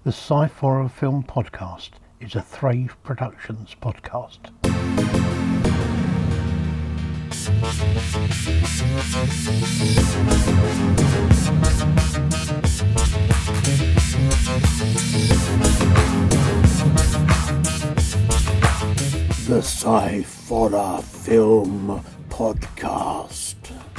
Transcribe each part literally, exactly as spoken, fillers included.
The Sci-Fi Film Podcast is a Thrave Productions podcast. The Sci-Fi Film Podcast.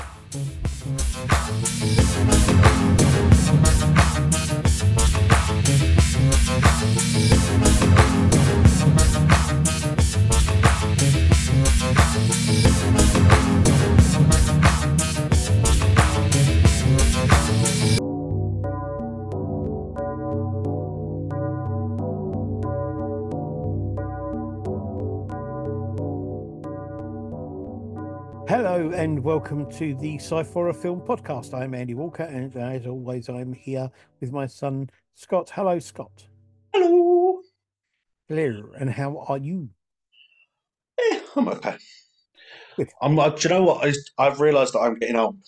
Hello and welcome to the Sci-Fi Film Podcast. I'm Andy Walker, and as always, I'm here with my son Scott. Hello, Scott. Hello. Hello, and how are you? Yeah, I'm okay. Good. I'm. Uh, do you know what? I, I've realised that I'm getting old,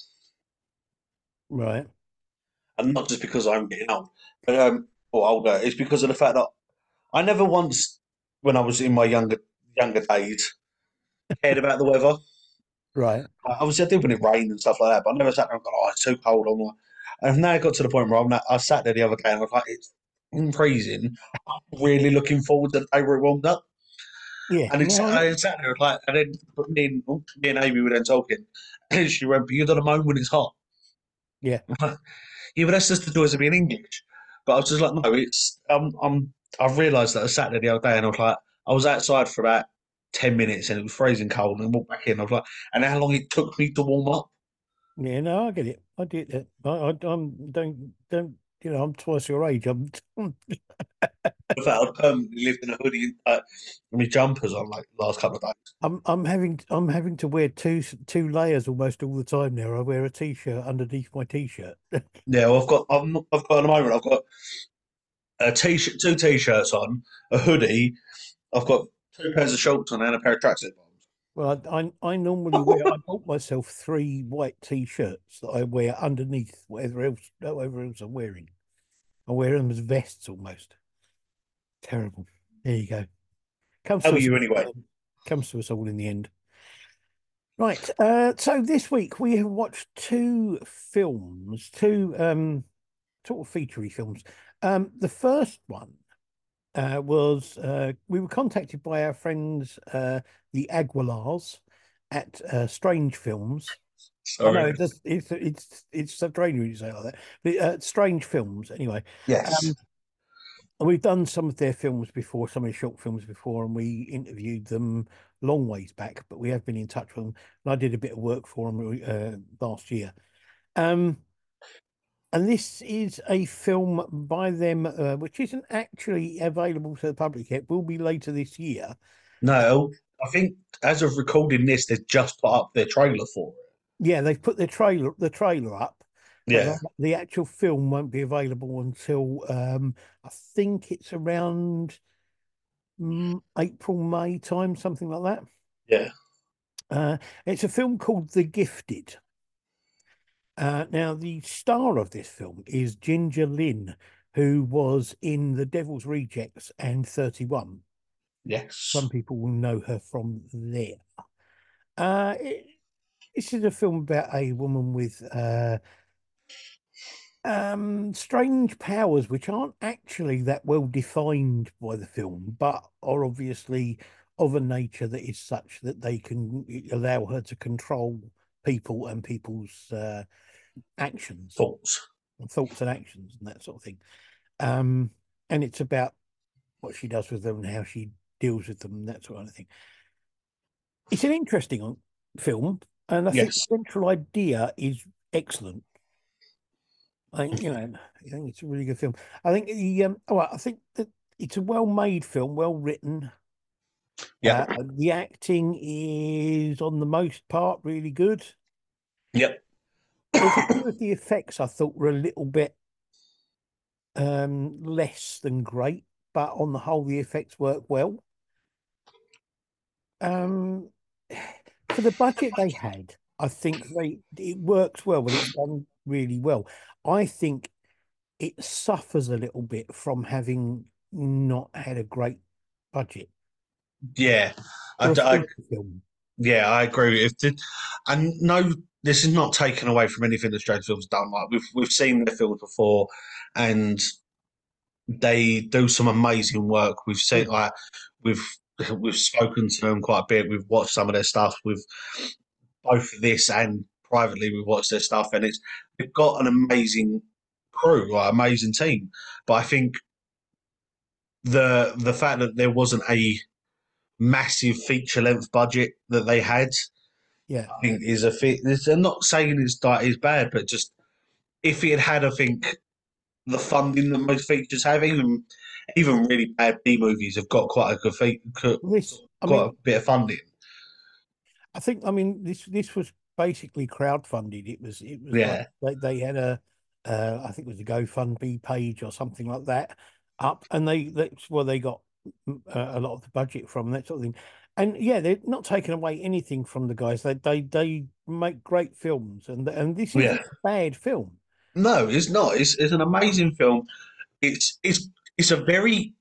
Right. and not just because I'm getting old, but um, or older. It's because of the fact that I never once, when I was in my younger younger days, cared about the weather. Right. Like, obviously, I did when it rained and stuff like that, but I never sat there and gone, "Oh, it's too cold." I'm like, and now it got to the point where I'm. Not, I sat there the other day and I was like, "It's freezing." I'm really looking forward to the day where it warmed up. Yeah. And it's, No, I sat there like, and then but me and oh, me and Amy were then talking, and she went, "But you don't moan when it's hot." yeah. Yeah, but that's just the joys of being English. But I was just like, no, it's um, I'm. I've realised that I sat there the other day and I was like, I was outside for about ten minutes and it was freezing cold, and I walked back in. I was like, and how long it took me to warm up? Yeah. No, I get it. I get it. I, I, I'm don't don't. You know, I'm twice your age. I'm. In fact, I'd permanently lived in a hoodie uh, and my jumpers on like the last couple of days. I'm. I'm having. I'm having to wear two two layers almost all the time now. I wear a t-shirt underneath my t-shirt. Yeah, well, I've got, I've, I've got at the moment, I've got a t-shirt, two t-shirts on, a hoodie. I've got two pairs of shorts on and a pair of tracksuit bottoms. Well, I, I I normally wear. I bought myself three white t-shirts that I wear underneath whatever else, whatever else I'm wearing. I wear them as vests almost. Terrible. There you go. Comes How to are us. you anyway? Comes to us all in the end. Right. Uh, so this week we have watched two films, two um sort of featurey films. Um, the first one uh, was uh, we were contacted by our friends, uh, the Aguilars at uh, Strange Films. I know Sorry. it does, it's it's it's strange when you say it like that. But, uh, Strange Films, anyway. Yes. Um, and we've done some of their films before, some of the short films before, and we interviewed them long ways back. But we have been in touch with them, and I did a bit of work for them uh, last year. Um, and this is a film by them, uh, which isn't actually available to the public yet. Will be later this year. No, I think as of recording this, they've just put up their trailer for it. Yeah, they've put the trailer the trailer up, but Yeah. the, the actual film won't be available until um, I think it's around mm, April, May time, something like that. Yeah. Uh, it's a film called The Gifted. Uh, now, the star of this film is Ginger Lynn, who was in The Devil's Rejects and thirty-one. Yes. Some people will know her from there. Uh, it, this is a film about a woman with uh, um, strange powers, which aren't actually that well defined by the film, but are obviously of a nature that is such that they can allow her to control people and people's uh, actions, Thoughts. thoughts and actions, and that sort of thing. Um, and it's about what she does with them and how she deals with them, and that sort of thing. It's an interesting film, and I think Yes. the central idea is excellent. I think, you know, I think it's a really good film. I think the um, oh, I think that it's a well-made film, well written. Yeah. Uh, the acting is, on the most part, really good. Yep. There's a few of the effects I thought were a little bit um less than great, but on the whole, the effects work well. Um, for the budget they had, I think they it works well, but it's done really well. I think it suffers a little bit from having not had a great budget Yeah, I, for a I feature film. yeah, I agree. If the, and no, this is not taken away from anything that Stranger Films done. Like we've we've seen their films before, and they do some amazing work. We've seen Mm. like we've we've spoken to them quite a bit. We've watched some of their stuff. We've both this and privately we've watched their stuff, and it's they've got an amazing crew, like amazing team. But I think the the fact that there wasn't a massive feature length budget that they had, Yeah. I think is a fit. I'm not saying it's like it's bad, but just if it had, I think the funding that most features have, even even really bad B movies have got quite a good fe- This, I quite a mean, bit of funding. I think, I mean, this this was basically crowdfunded. It was it was like Yeah, they, they had a, uh, I think it was a GoFundMe page or something like that up, and they that's where they got mm, uh, a lot of the budget from, that sort of thing. And yeah, they're not taking away anything from the guys. They they they make great films, and and this yeah. isn't a bad film. No, it's not. It's it's an amazing film. It's it's it's a very.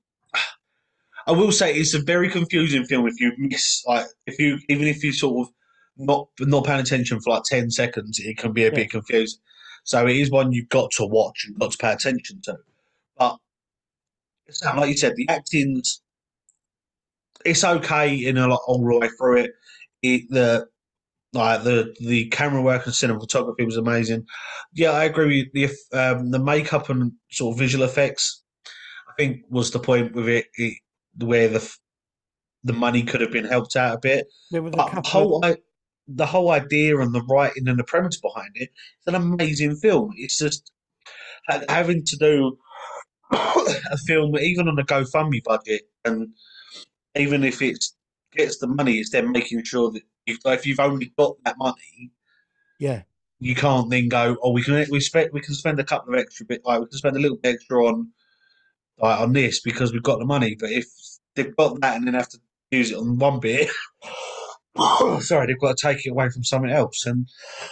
I will say it's a very confusing film if you miss like if you even if you sort of not not paying attention for like ten seconds, it can be a Yeah, bit confusing. So it is one you've got to watch and got to pay attention to. But it's not- like you said, the acting's it's okay in a lot all the way through it. It the like the the camera work and cinematography was amazing. Yeah, I agree with you. The um, the makeup and sort of visual effects, I think, was the point with it, it where the the money could have been helped out a bit. there was a But the couple of whole I, the whole idea and the writing and the premise behind it, it's an amazing film. It's just having to do a film even on a GoFundMe budget, and even if it gets the money, it's then making sure that if, if you've only got that money, yeah. you can't then go, oh, we can we spend we can spend a couple of extra bit, like we can spend a little bit extra on like on this because we've got the money. But if they've got that and then have to use it on one bit, sorry, they've got to take it away from something else, and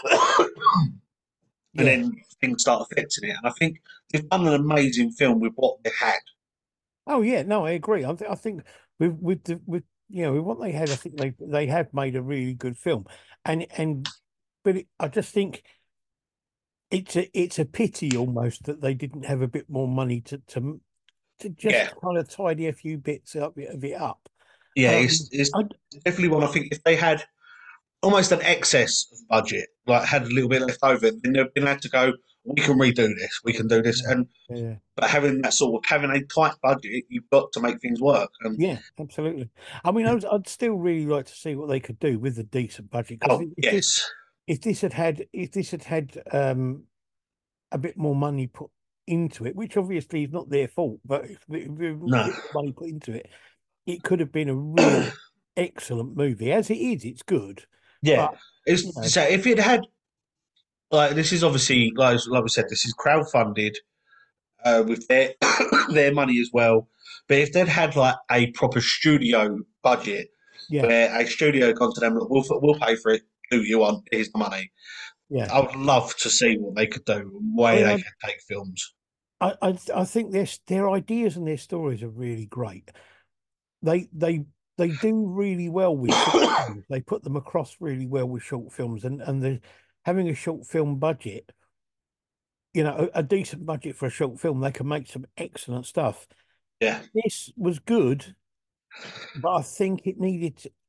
and Yeah. then things start affecting it. And I think they've done an amazing film with what they had. Oh yeah, no, I agree. I, th I think with with the with you know with what they had, I think they they have made a really good film, and and but it, I just think it's a it's a pity almost that they didn't have a bit more money to to to Yeah, just kind of tidy a few bits up of it up. yeah, it's Um, it's I definitely one. I think if they had almost an excess of budget, like had a little bit left over, then they've been able to go. We can redo this. We can do this, yeah, and yeah, but having that sort of having a tight budget, you've got to make things work. And yeah, absolutely. I mean, I was, I'd still really like to see what they could do with a decent budget because oh if this yes, if this had had if this had had um a bit more money put into it, which obviously is not their fault, but if, if, if a no, bit more money put into it, it could have been a really excellent movie. As it is, it's good, yeah. but you It's know, so if it had like this is obviously like like we said, this is crowdfunded uh, with their their money as well. But if they'd had like a proper studio budget, yeah, where a studio gone to them, look, we'll we'll pay for it. Do you want? Here's the money. yeah. I would love to see what they could do, I where mean, they I, could take films. I, I, I think their their ideas and their stories are really great. They, they, they do really well with short films. They put them across really well with short films, and and the having a short film budget, you know, a, a decent budget for a short film, they can make some excellent stuff. Yeah, This was good, but I think it needed to,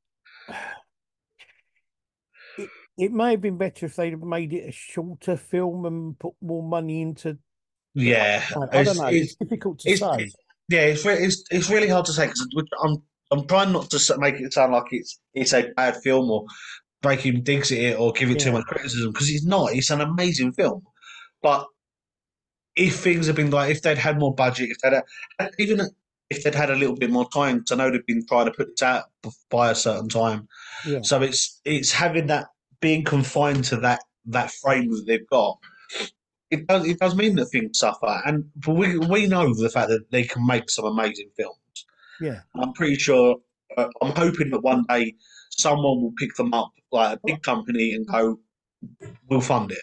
it it may have been better if they'd have made it a shorter film and put more money into the, yeah. I, I don't It's know. It's it's difficult to it's say. yeah. It's re- it's it's really hard to say because I'm I'm trying not to s- make it sound like it's it's a bad film or breaking digs at it or give it too Yeah, much criticism because it's not. It's an amazing film, but if things had been like if they'd had more budget, if they'd had, even if they'd had a little bit more time, 'cause I know they've been trying to put this out by a certain time. yeah, So it's it's having that being confined to that that frame that they've got. It does it does mean that things suffer, and but we we know the fact that they can make some amazing films. yeah. I'm pretty sure. Uh, I'm hoping that one day someone will pick them up, like a Well, big company, and go, "We'll fund it."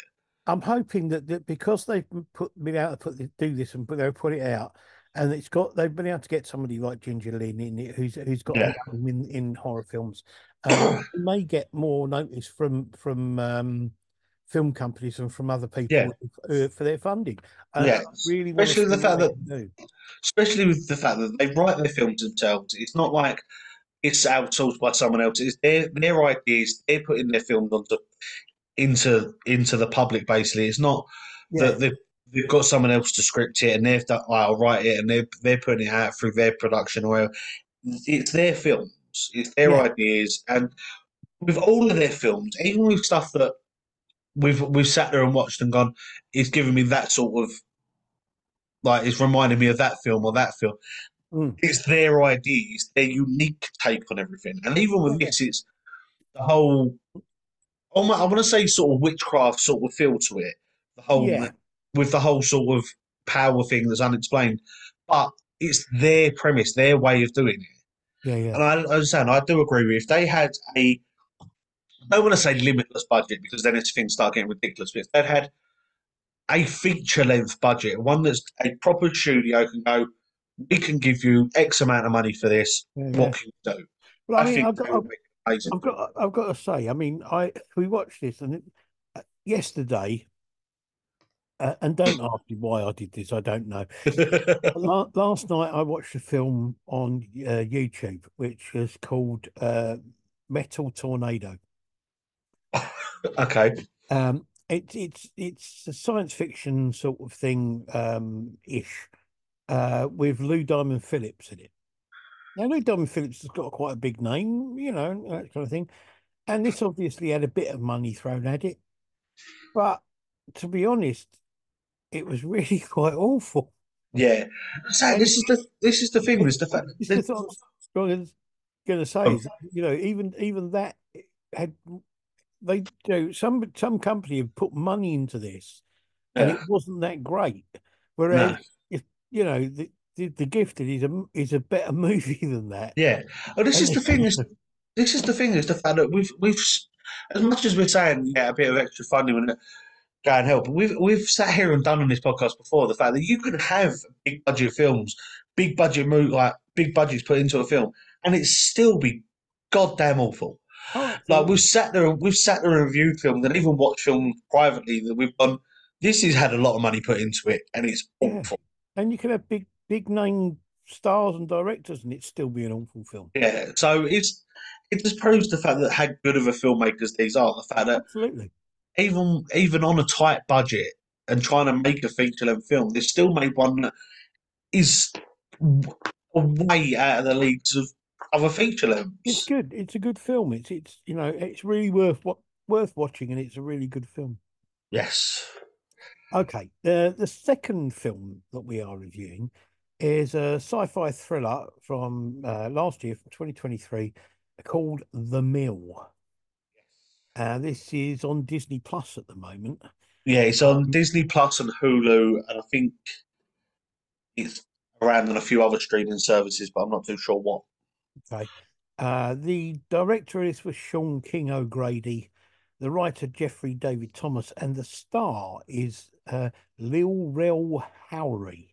I'm hoping that, that because they've put been able to put this, do this and put they'll put it out, and it's got they've been able to get somebody like Ginger Lynn in it who's who's got a Yeah, name in, in horror films. Um, we may get more notice from from um, film companies and from other yeah, people uh, for their funding. And I yeah. really want to Especially see the what fact they that, can do. especially with the fact that they write their films themselves. It's not like it's outsourced by someone else. It's their their ideas. They're putting their films onto into into the public. Basically, it's not Yeah, that they've, they've got someone else to script it and they've done. I'll write it and they're they're putting it out through their production. Or it's their films. It's their yeah, ideas, and with all of their films, even with stuff that we've we've sat there and watched and gone, it's giving me that sort of like it's reminding me of that film or that film. mm, It's their ideas, their unique take on everything, and even yeah, with yeah, this, it's the whole. Oh my, I want to say sort of witchcraft sort of feel to it. The whole yeah, with the whole sort of power thing that's unexplained, but it's their premise, their way of doing it. yeah, yeah. And I, I understand. I do agree with you. If they had a, I don't want to say limitless budget because then it's things start getting ridiculous. But if they had a feature length budget, one that's a proper studio can go, we can give you X amount of money for this. Yeah, yeah. What can you do? Well, I I mean, think I've got, they would make an amazing I've film. got, I've got to say, I mean, I we watched this and it, uh, yesterday, uh, and don't ask me why I did this. I don't know. La Last night, I watched a film on uh, YouTube, which is called uh, Metal Tornado. Okay. Um, it's it's it's a science fiction sort of thing, um, ish, uh, with Lou Diamond Phillips in it. Now, Lou Diamond Phillips has got quite a big name, you know, that kind of thing. And this obviously had a bit of money thrown at it. But to be honest, it was really quite awful. Yeah. So And this is the this is the thing. it, Is the fact it's that just what I was going to say is, you know, even even that had they do some some company have put money into this, and yeah, it wasn't that great. no, Whereas if you know the the, the Gifted is a is a better movie than that. yeah. Oh, this is And the thing. Is this is the thing. Is the fact that we've we've as much as we're saying yeah a bit of extra funding and go and help. We've we've sat here and done on this podcast before the fact that you can have big budget films, big budget movie, like big budgets put into a film, and it still be goddamn awful. oh, Like we've absolutely, sat there and we've sat there and reviewed films and even watched films privately that we've gone. This has had a lot of money put into it, and it's yeah. awful. And you can have big big name stars and directors, and it still be an awful film. Yeah, so it's it just proves the fact that how good of a filmmakers these are. The fact that Absolutely. even even on a tight budget and trying to make a feature length film, they still made one that is way out of the leagues of other feature It's lengths. good. It's a good film. It's it's you know it's really worth what worth watching, and it's a really good film. Yes. Okay, the the second film that we are reviewing is a sci-fi thriller from uh, last year, from twenty twenty-three, called The Mill. Uh, this is on Disney Plus at the moment. Yeah, it's on Um, Disney Plus and Hulu, and I think it's around on a few other streaming services, but I'm not too sure what. okay. Uh, the director of this was Sean King O'Grady, the writer Jeffrey David Thomas, and the star is uh, Lil Rel Howery.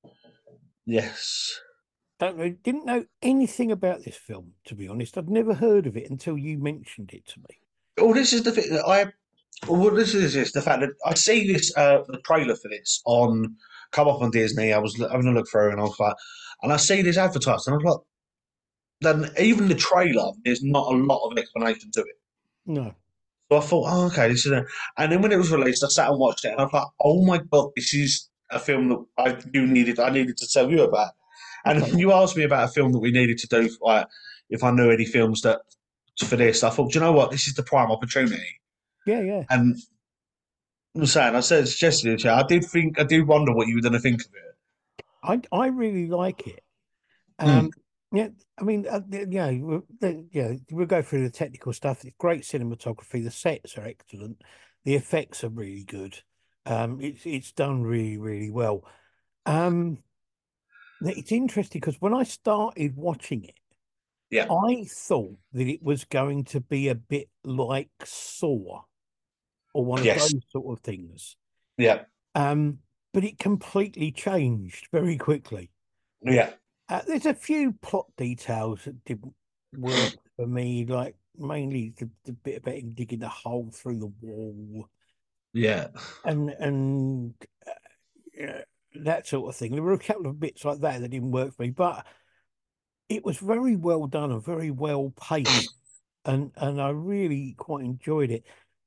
Yes. Don't know, didn't know anything about this film, to be honest. I'd never heard of it until you mentioned it to me. Oh, this is the thing that I. Well, this is this, the fact that I see this uh, the trailer for this on come up on Disney. I was having a look through, and I was like, and I see this advertised, and I was like, then even the trailer, there's not a lot of explanation to it. No. So I thought, oh, okay, this is a. And then when it was released, I sat and watched it, and I was like, oh my god, this is a film that I you needed. I needed to tell you about. And Okay. you asked me about a film that we needed to do, like if I knew any films that for this. I thought, do you know what, this is the prime opportunity. Yeah, yeah. And I'm saying, I said, suggested it. to you. I did think, I did wonder what you were going to think of it. I I really like it. Mm, Um, yeah, I mean, uh, the- yeah, we'll- the, yeah, we'll go through the technical stuff. It's great cinematography. The sets are excellent. The effects are really good. Um, it's it's done really, really well. Um, it's interesting because when I started watching it, yeah, I thought that it was going to be a bit like Saw. or one of Yes. those sort of things. Yeah. Um, but it completely changed very quickly. Yeah. Uh, there's a few plot details that didn't work for me, like mainly the, the bit about him digging the hole through the wall Yeah. and and uh, yeah, that sort of thing. There were a couple of bits like that that didn't work for me, but it was very well done and very well paced, and and I really quite enjoyed it.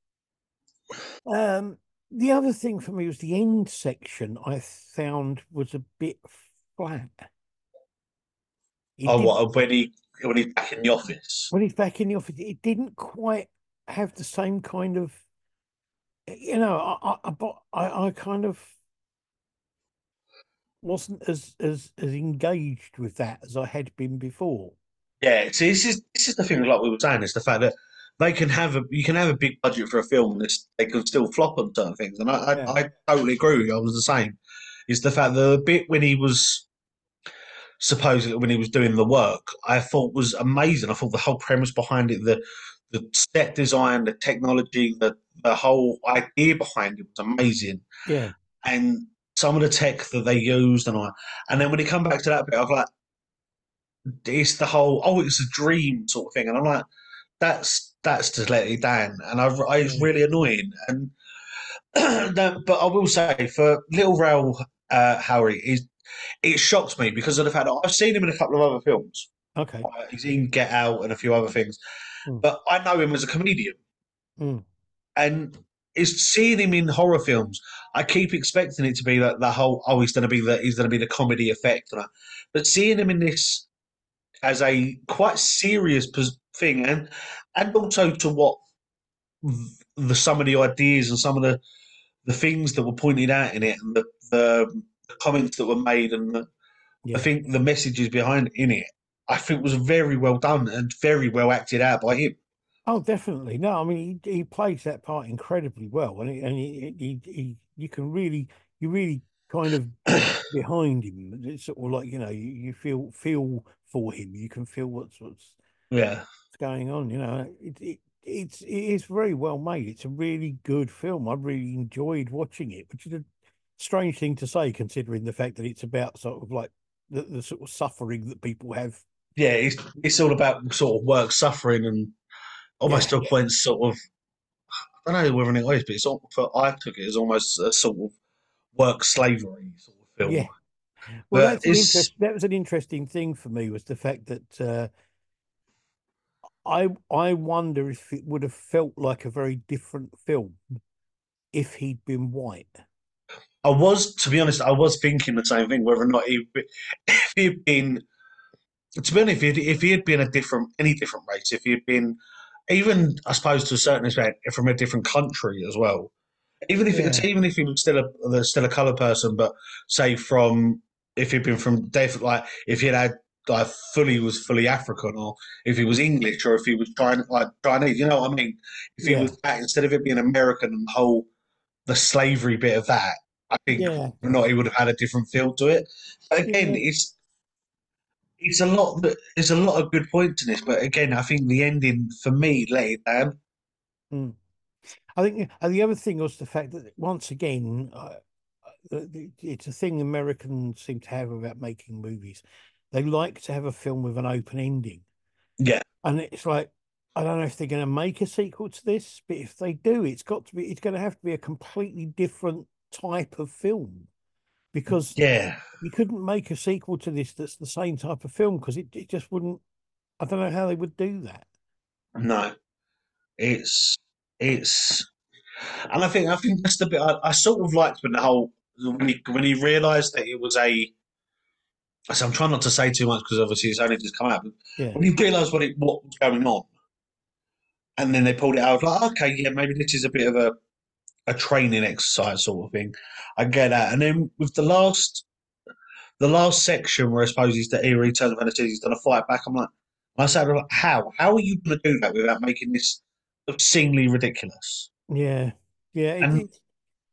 Um, the other thing for me was the end section. I found was a bit flat. It Oh, didn't what when he when he's back in the office? when he's back in the office. It didn't quite have the same kind of, you know. I I I, but I, I kind of wasn't as as as engaged with that as I had been before. Yeah. See, this is this is the thing. Like we were saying, is the fact that they can have a you can have a big budget for a film, and it's, they can still flop on certain things. And I, Yeah, I I totally agree with you. I was the same. Is the fact that the bit when he was supposedly when he was doing the work, I thought was amazing. I thought the whole premise behind it, the the set design, the technology, the the whole idea behind it was amazing. yeah, And some of the tech that they used and all. And then when you come back to that bit, I was like, it's the whole oh, it's a dream sort of thing. And I'm like, that's that's just let it down. And I, I it's yeah. really annoying. And no, but I will say for Little Rail uh, Harry is it shocks me because of the fact that I've seen him in a couple of other films. Okay. Uh, he's in Get Out and a few other things, Mm, but I know him as a comedian, mm, and is seeing him in horror films. I keep expecting it to be that the whole oh he's going to be the he's going to be the comedy effect, and that. But seeing him in this as a quite serious pos- thing, and and also to what the some of the ideas and some of the the things that were pointed out in it, and the the, the comments that were made, and the, I yeah. think the messages behind in it, I think was very well done and very well acted out by him. Oh, definitely. No, I mean he, he plays that part incredibly well, and he, and he, he, he you can really you really kind of get behind him. It's sort of like, you know, you, you feel feel for him. You can feel what's what's Yeah, going on. You know, it, it it's it is very well made. It's a really good film. I really enjoyed watching it, which is a strange thing to say considering the fact that it's about sort of like the, the sort of suffering that people have. yeah, it's it's all about sort of work suffering and almost Yeah, to a point, sort of. I don't know whether it is, but it's all, for, I took it as almost a sort of work slavery sort of film. yeah. Well, But that's an it's interest. That was an interesting thing for me was the fact that uh, I I wonder if it would have felt like a very different film if he'd been white. I was, to be honest, I was thinking the same thing, whether or not he, if he'd been, to be honest, if, he'd, if he had been a different, any different race, if he had been, even I suppose to a certain extent, from a different country as well, even if it's Yeah, even if he was still a still a coloured person, but say from if he'd been from def- like if he had had like fully was fully African, or if he was English, or if he was trying like Chinese, you know what I mean? If he yeah, was that instead of it being American and the whole the slavery bit of that, I think yeah, not he would have had a different feel to it. But again, yeah. it's it's a lot. There's a lot of good points in this, but again, I think the ending for me let it down. Mm. I think uh, the other thing was the fact that once again, uh, the- the- it's a thing Americans seem to have about making movies. They like to have a film with an open ending, Yeah, and it's like I don't know if they're going to make a sequel to this, but if they do, it's got to be. It's going to have to be a completely different type of film because yeah, you couldn't make a sequel to this that's the same type of film because it, it just wouldn't. I don't know how they would do that. no, it's it's And I think I think that's the bit I, I sort of liked when the whole when he when he realised that it was a. So I'm trying not to say too much because obviously it's only just come out. But Yeah, when he realised what it what was going on, and then they pulled it out, I was like, okay, yeah, maybe this is a bit of a, a training exercise sort of thing. I get that. And then with the last the last section where I suppose he's the he turns around and says he's going to fight back, I'm like, I said, like, how how are you going to do that without making this obscenely ridiculous? yeah, yeah. It, And it,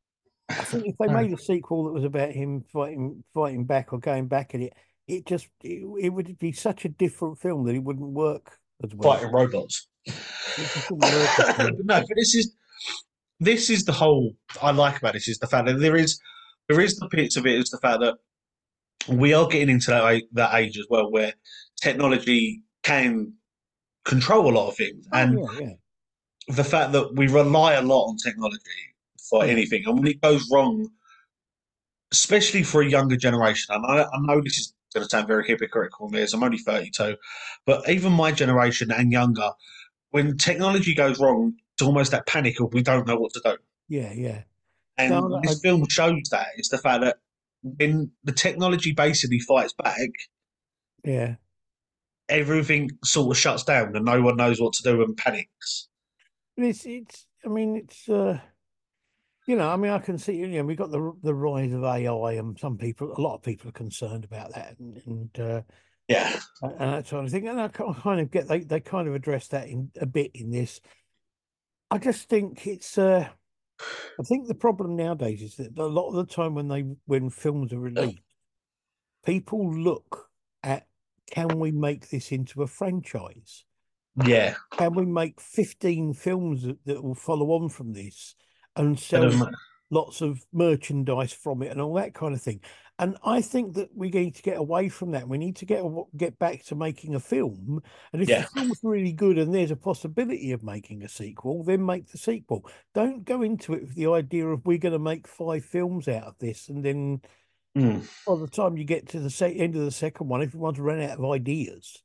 I think if they uh, made a sequel that was about him fighting fighting back or going back at it, it just it, it would be such a different film that it wouldn't work as well. fighting robots. It just wouldn't work as well. No, but this is. this is the whole I like about this is the fact that there is there is the bits of it is the fact that we are getting into that that age as well where technology can control a lot of things, Oh and yeah, yeah, the fact that we rely a lot on technology for yeah, anything, and when it goes wrong, especially for a younger generation, and I, I know this is going to sound very hypocritical, as I'm only thirty-two, but even my generation and younger, when technology goes wrong, it's almost that panic of we don't know what to do. yeah, yeah. And No, I, this film shows that it's the fact that when the technology basically fights back, yeah. everything sort of shuts down and no one knows what to do and panics. It's it's. I mean, it's. Uh, you know, I mean, I can see. You know, we got the the rise of A I, and some people, a lot of people are concerned about that, and, and uh, Yeah, and that sort of thing. And I kind of get they they kind of address that in a bit in this. I just think it's. Uh, I think the problem nowadays is that a lot of the time when they when films are released, people look at, can we make this into a franchise? yeah. Can we make fifteen films that, that will follow on from this and But, sell um, lots of merchandise from it and all that kind of thing? And I think that we need to get away from that. We need to get get back to making a film. And if the yeah. film's really good and there's a possibility of making a sequel, then make the sequel. Don't go into it with the idea of we're going to make five films out of this, and then Mm. by the time you get to the se- end of the second one, everyone's run out of ideas.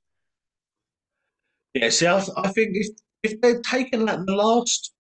Yeah, see, I, I think if, if they'd taken that, the last,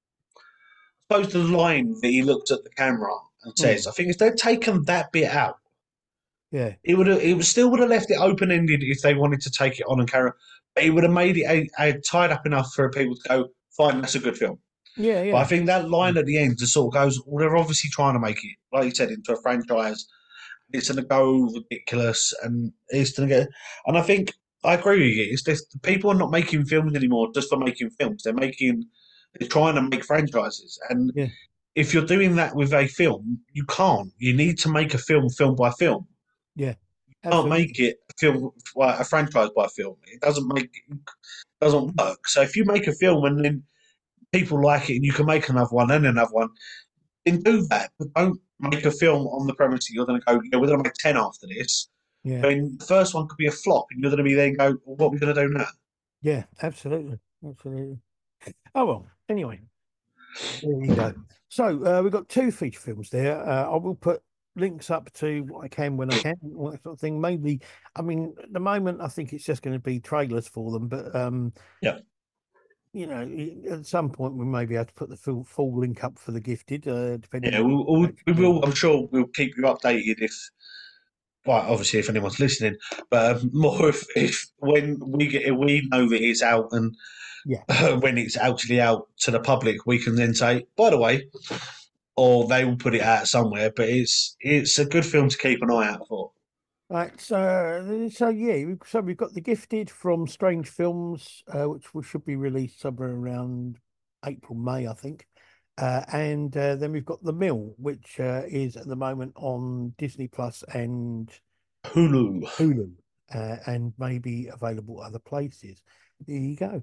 I suppose the line that he looked at the camera and says, Mm, I think if they'd taken that bit out, yeah, it would have, it would still would have left it open ended if they wanted to take it on and carry. But it would have made it a, a tied up enough for people to go, fine, that's a good film. yeah, But I yeah, think that line at the end just sort of goes, well, they're obviously trying to make it, like you said, into a franchise. It's going to go ridiculous, and it's going to get. And I think I agree with you. It's just people are not making films anymore just for making films. They're making, they're trying to make franchises. And yeah, if you're doing that with a film, you can't. You need to make a film, film by film. yeah, Can't absolutely. make it a film, a franchise by film. It doesn't make, it doesn't work. So if you make a film and then people like it, and you can make another one and another one, then do that. But don't make a film on the premise that you're going to go, yeah, we're going to make ten after this. Yeah, I mean, the first one could be a flop, and you're going to be there and go, well, what are we going to do now? yeah, absolutely, absolutely. Oh well. Anyway, there you go. So uh, we've got two feature films there. Uh, I will put links up to what I can when I can, all that sort of thing. Maybe, I mean, at the moment, I think it's just going to be trailers for them, but um, Yeah. you know, at some point we may be able to put the full full link up for The Gifted, uh, depending Yeah, on we'll, we'll, we actually. will. I'm sure we'll keep you updated if, well, obviously if anyone's listening, but um, more if, if when we get if we know that it's out and Yeah. uh, when it's actually out to the public, we can then say, by the way, or they will put it out somewhere. But it's it's a good film to keep an eye out for. Right, so so yeah, we- so we've got The Gifted from Strange Films, uh, which we should be released somewhere around April, May, I think. Uh, and uh, then we've got The Mill, which uh, is at the moment on Disney Plus and Hulu. Hulu, uh, and maybe available other places. There you go.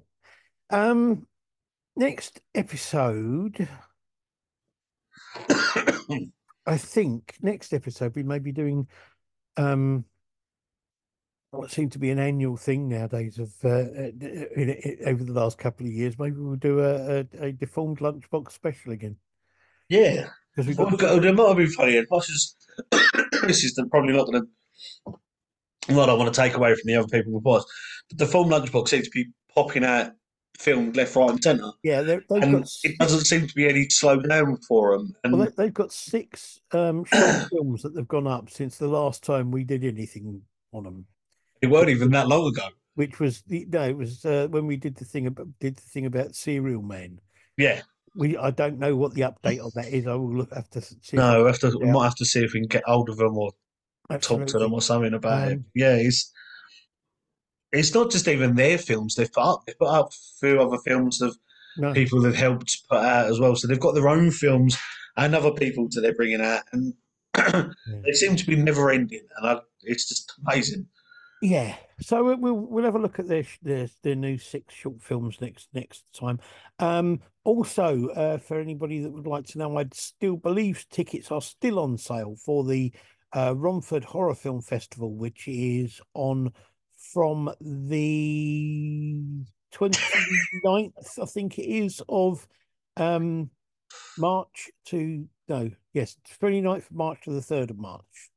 Um, next episode, I think next episode we may be doing um what seemed to be an annual thing nowadays of uh, uh, in, in, over the last couple of years. Maybe we'll do a, a, a deformed lunchbox special again Yeah. because we've Well, got we've got, it might have been funny. As much as this is probably not going to what I want to take away from the other people with was, but the film lunchbox seems to be popping out filmed left, right, and centre, yeah they they've got and it six. doesn't seem to be any slow down for them. Well, And they, they've got six um short films that they've gone up since the last time we did anything on them, it weren't even that long ago. which was the no, it was uh, when we did the thing about did the thing about Serial Man. Yeah, We I don't know what the update on that is. I will look have to see if I no, we can have to. We find out. might have to see if we can get hold of them or talk to them Absolutely. or something about it. Um, Yeah, it's it's not just even their films they've put up. They've put up a few other films of no. people they've helped put out as well. So they've got their own films and other people that they're bringing out, and Yeah. they seem to be never ending. And I, it's just amazing. Yeah, so we- we'll we'll have a look at their sh- their their new six short films next next time. Um, also, uh, for anybody that would like to know, I'd still believe tickets are still on sale for the uh, Romford Horror Film Festival, which is on from the twenty-ninth, I think it is, of um March to no, yes, twenty-ninth of March to the third of March.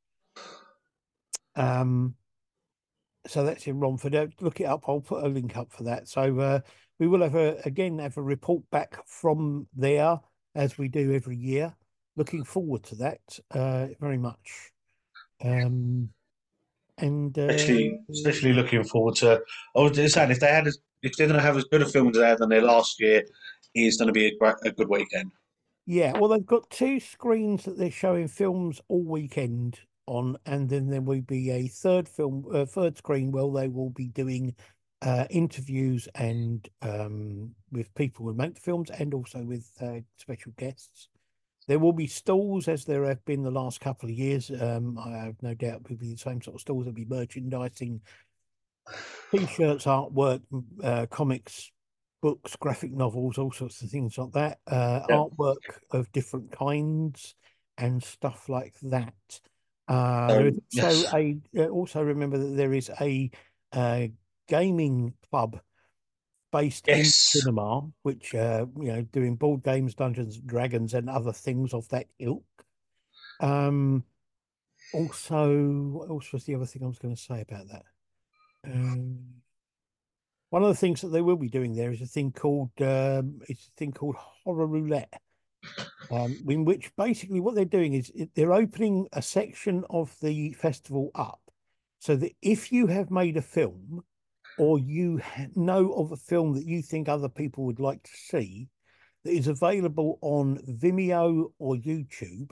Um. So that's in Romford. Uh, Look it up. I'll put a link up for that. So uh, we will have a again have a report back from there as we do every year. Looking forward to that uh, very much. Um, and uh, Especially, especially looking forward to. I was just saying, if they had, as- if they're going to have as good a film as they had than their last year, it's going to be a, great, a good weekend. yeah, well, they've got two screens that they're showing films all weekend on, and then there will be a third film, uh, third screen where they will be doing uh, interviews and um, with people who make the films, and also with uh, special guests. There will be stalls as there have been the last couple of years. Um, I have no doubt it will be the same sort of stalls. There'll be merchandising, t-shirts, artwork, uh, comics, books, graphic novels, all sorts of things like that. Uh, Yeah. artwork of different kinds and stuff like that. Uh, there So is also yes, a uh, also remember that there is a uh, gaming club based in yes. cinema, which uh, you know, doing board games, Dungeons and Dragons, and other things of that ilk. Um, also, what else was the other thing I was going to say about that? Um, one of the things that they will be doing there is a thing called um, it's a thing called horror roulette, um, in which basically what they're doing is it- they're opening a section of the festival up, so that if you have made a film or you ha- know of a film that you think other people would like to see that is available on Vimeo or YouTube,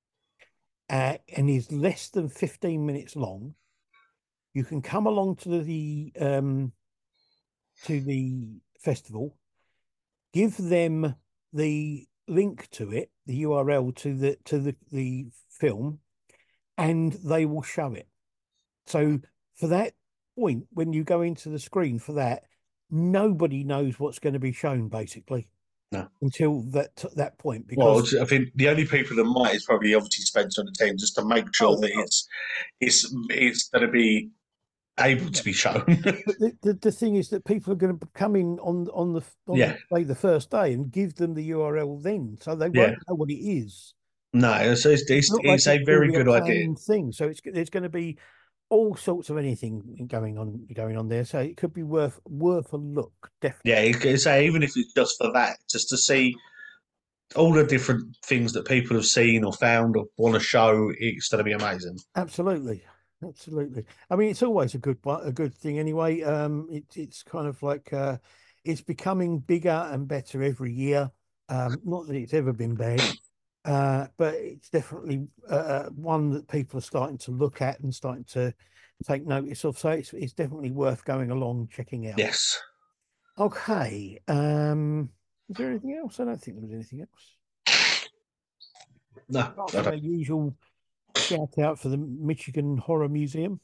uh, and is less than fifteen minutes long, you can come along to the um, to the festival, give them the link to it, the U R L to the to the, the film, and they will show it. So for that point, when you go into the screen for that, nobody knows what's going to be shown basically No. until that that point Well, because I think the only people that might is probably obviously Spencer and the team, just to make sure oh, that oh it's it's it's going to be able yeah. to be shown. But the, the, the thing is that people are going to come in on on the on Yeah, say the first day and give them the U R L then, so they yeah. won't know what it is. No, so it's, It's it's not like it's a it's going to very be a good idea. planned thing. So it's there's going to be all sorts of anything going on going on there. So it could be worth worth a look, Yeah, definitely. you could say even if it's just for that, just to see all the different things that people have seen or found or want to show, it's going to be amazing. Absolutely, absolutely. I mean, it's always a good a good thing anyway. Um, it, it's kind of like uh, it's becoming bigger and better every year. Um, not that it's ever been bad, uh, but it's definitely uh, uh, one that people are starting to look at and starting to take notice of. So it's it's definitely worth going along checking out. Yes. Okay. Um, is there anything else? I don't think there was anything else. No, Apart I from don't. our usual shout out for the Michigan Horror Museum.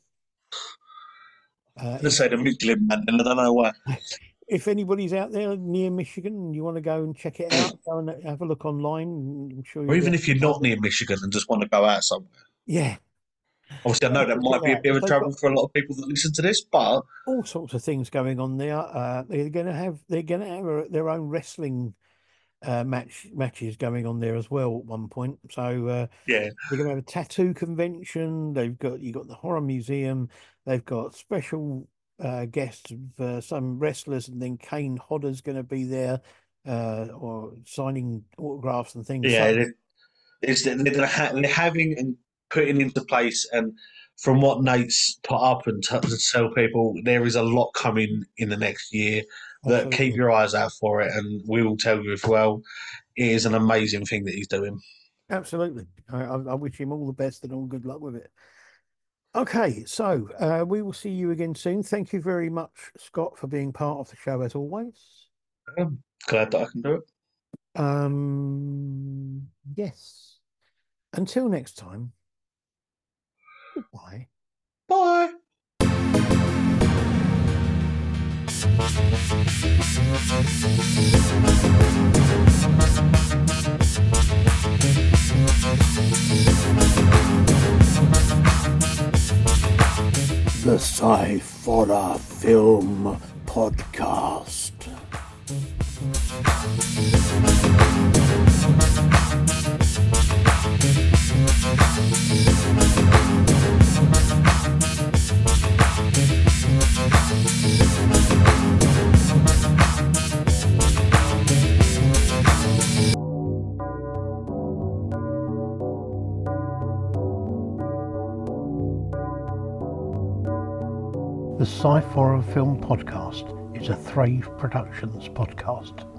Uh, Let's if say the Michelin man, and I don't know why. if anybody's out there near Michigan and you want to go and check it out, go and have a look online. I'm sure Or you'll be even able if to you're find not it. near Michigan and just want to go out somewhere. Yeah, Obviously, I go know and that check might it be a out bit of because a they've got trouble for a lot of people that listen to this, but all sorts of things going on there. Uh, they're going to have they're going to have a, their own wrestling uh, match matches going on there as well at one point. So uh, yeah, they're going to have a tattoo convention. They've got you got the horror museum. They've got special uh, guests of uh, some wrestlers, and then Kane Hodder's going to be there, uh, or signing autographs and things. So yeah, it's they're, they're, ha- they're having and putting into place. And from what Nate's put up and t- to tell people, there is a lot coming in the next year. That keep absolutely, your eyes out for it, and we will tell you as well. It is an amazing thing that he's doing. absolutely. I, I, I wish him all the best and all good luck with it. Okay, so uh, we will see you again soon. Thank you very much, Scott, for being part of the show as always. I'm glad that I can do it. Um, yes. Until next time, goodbye. Bye. The Sci-Fi Film Podcast. The Sci-Fi Film Podcast is a Thrave Productions podcast.